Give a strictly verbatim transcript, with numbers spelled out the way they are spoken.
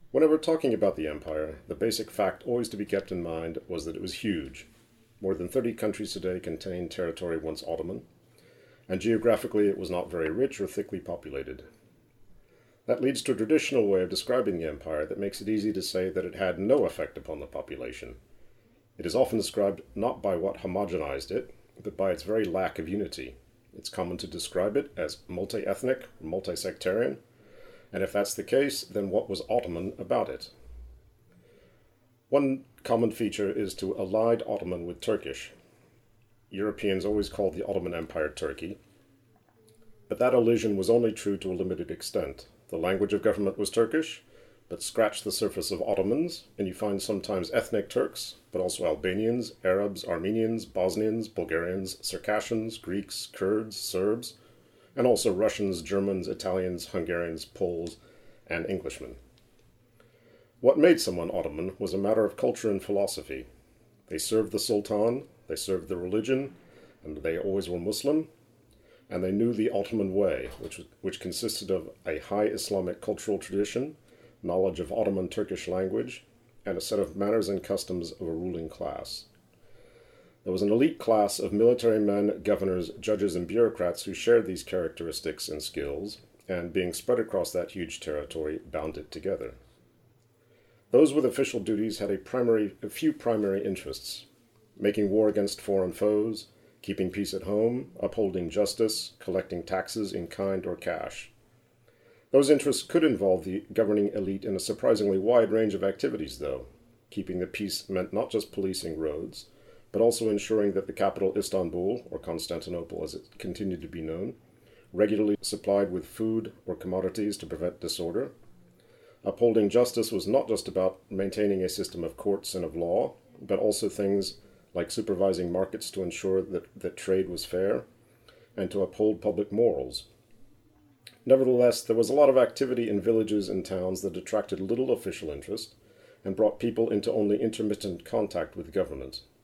Whenever talking about the empire, the basic fact always to be kept in mind was that it was huge. More than thirty countries today contained territory once Ottoman, and geographically it was not very rich or thickly populated. That leads to a traditional way of describing the empire that makes it easy to say that it had no effect upon the population. It is often described not by what homogenized it, but by its very lack of unity. It's common to describe it as multi-ethnic, multi-sectarian, and if that's the case, then what was Ottoman about it? One common feature is to allied Ottoman with Turkish. Europeans always called the Ottoman Empire Turkey, but that allusion was only true to a limited extent. The language of government was Turkish, but scratch the surface of Ottomans, and you find sometimes ethnic Turks, but also Albanians, Arabs, Armenians, Bosnians, Bulgarians, Circassians, Greeks, Kurds, Serbs, and also Russians, Germans, Italians, Hungarians, Poles, and Englishmen. What made someone Ottoman was a matter of culture and philosophy. They served the Sultan, they served the religion, and they always were Muslim, and they knew the Ottoman way, which, which consisted of a high Islamic cultural tradition, knowledge of Ottoman Turkish language, and a set of manners and customs of a ruling class. There was an elite class of military men, governors, judges, and bureaucrats who shared these characteristics and skills, and being spread across that huge territory, bound it together. Those with official duties had a, primary, a few primary interests: making war against foreign foes, keeping peace at home, upholding justice, collecting taxes in kind or cash. Those interests could involve the governing elite in a surprisingly wide range of activities, though. Keeping the peace meant not just policing roads, but also ensuring that the capital Istanbul, or Constantinople as it continued to be known, regularly supplied with food or commodities to prevent disorder. Upholding justice was not just about maintaining a system of courts and of law, but also things like supervising markets to ensure that, that trade was fair, and to uphold public morals. Nevertheless, there was a lot of activity in villages and towns that attracted little official interest and brought people into only intermittent contact with government.